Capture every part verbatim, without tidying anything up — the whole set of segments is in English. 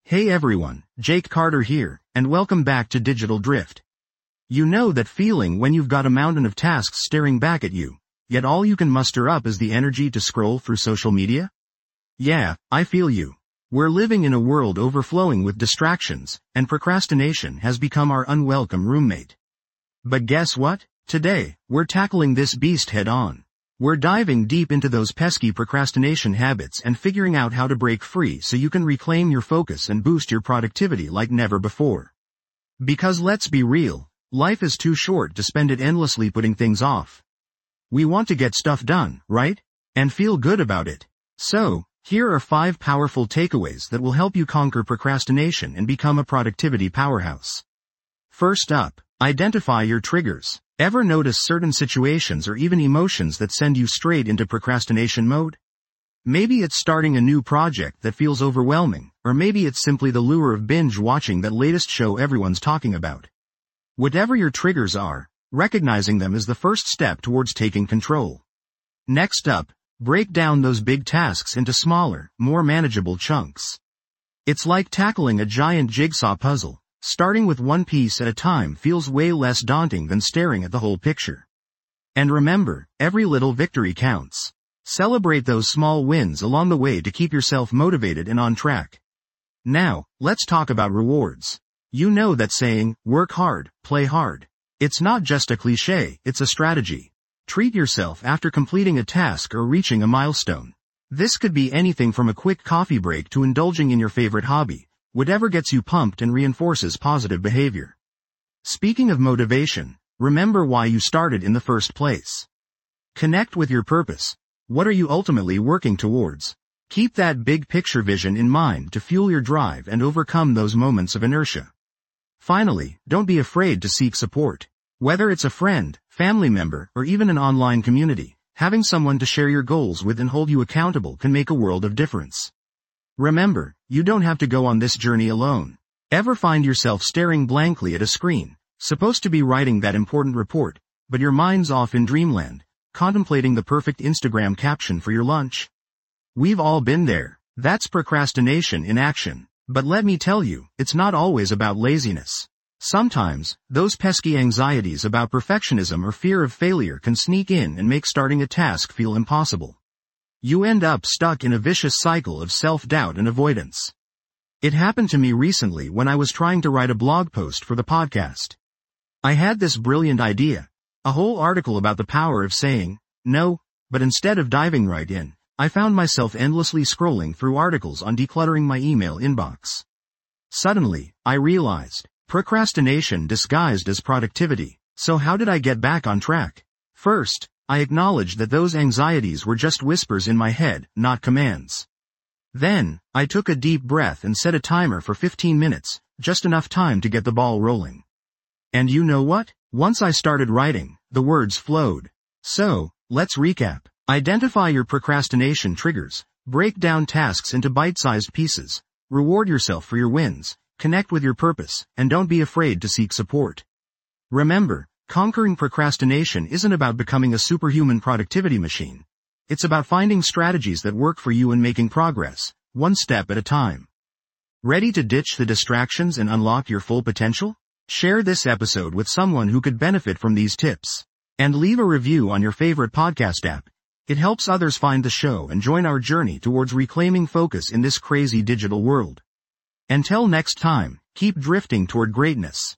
Hey everyone, Jake Carter here, and welcome back to Digital Drift. You know that feeling when you've got a mountain of tasks staring back at you, yet all you can muster up is the energy to scroll through social media? Yeah, I feel you. We're living in a world overflowing with distractions, and procrastination has become our unwelcome roommate. But guess what? Today, we're tackling this beast head on. We're diving deep into those pesky procrastination habits and figuring out how to break free so you can reclaim your focus and boost your productivity like never before. Because let's be real, life is too short to spend it endlessly putting things off. We want to get stuff done, right? And feel good about it. So, here are five powerful takeaways that will help you conquer procrastination and become a productivity powerhouse. First up, identify your triggers. Ever notice certain situations or even emotions that send you straight into procrastination mode? Maybe it's starting a new project that feels overwhelming, or maybe it's simply the lure of binge watching that latest show everyone's talking about. Whatever your triggers are, recognizing them is the first step towards taking control. Next up, break down those big tasks into smaller, more manageable chunks. It's like tackling a giant jigsaw puzzle. Starting with one piece at a time feels way less daunting than staring at the whole picture. And remember, every little victory counts. Celebrate those small wins along the way to keep yourself motivated and on track. Now, let's talk about rewards. You know that saying, work hard, play hard. It's not just a cliche, it's a strategy. Treat yourself after completing a task or reaching a milestone. This could be anything from a quick coffee break to indulging in your favorite hobby. Whatever gets you pumped and reinforces positive behavior. Speaking of motivation, remember why you started in the first place. Connect with your purpose. What are you ultimately working towards? Keep that big picture vision in mind to fuel your drive and overcome those moments of inertia. Finally, don't be afraid to seek support. Whether it's a friend, family member, or even an online community, having someone to share your goals with and hold you accountable can make a world of difference. Remember, you don't have to go on this journey alone. Ever find yourself staring blankly at a screen, supposed to be writing that important report, but your mind's off in dreamland, contemplating the perfect Instagram caption for your lunch? We've all been there. That's procrastination in action. But let me tell you, it's not always about laziness. Sometimes, those pesky anxieties about perfectionism or fear of failure can sneak in and make starting a task feel impossible. You end up stuck in a vicious cycle of self-doubt and avoidance. It happened to me recently when I was trying to write a blog post for the podcast. I had this brilliant idea, a whole article about the power of saying no, but instead of diving right in, I found myself endlessly scrolling through articles on decluttering my email inbox. Suddenly, I realized, procrastination disguised as productivity. So how did I get back on track? First, I acknowledged that those anxieties were just whispers in my head, not commands. Then, I took a deep breath and set a timer for fifteen minutes, just enough time to get the ball rolling. And you know what? Once I started writing, the words flowed. So, let's recap. Identify your procrastination triggers, break down tasks into bite-sized pieces, reward yourself for your wins, connect with your purpose, and don't be afraid to seek support. Remember, conquering procrastination isn't about becoming a superhuman productivity machine. It's about finding strategies that work for you and making progress, one step at a time. Ready to ditch the distractions and unlock your full potential? Share this episode with someone who could benefit from these tips. And leave a review on your favorite podcast app. It helps others find the show and join our journey towards reclaiming focus in this crazy digital world. Until next time, keep drifting toward greatness.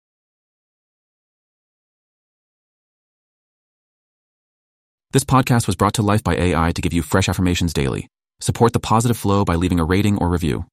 This podcast was brought to life by A I to give you fresh affirmations daily. Support the positive flow by leaving a rating or review.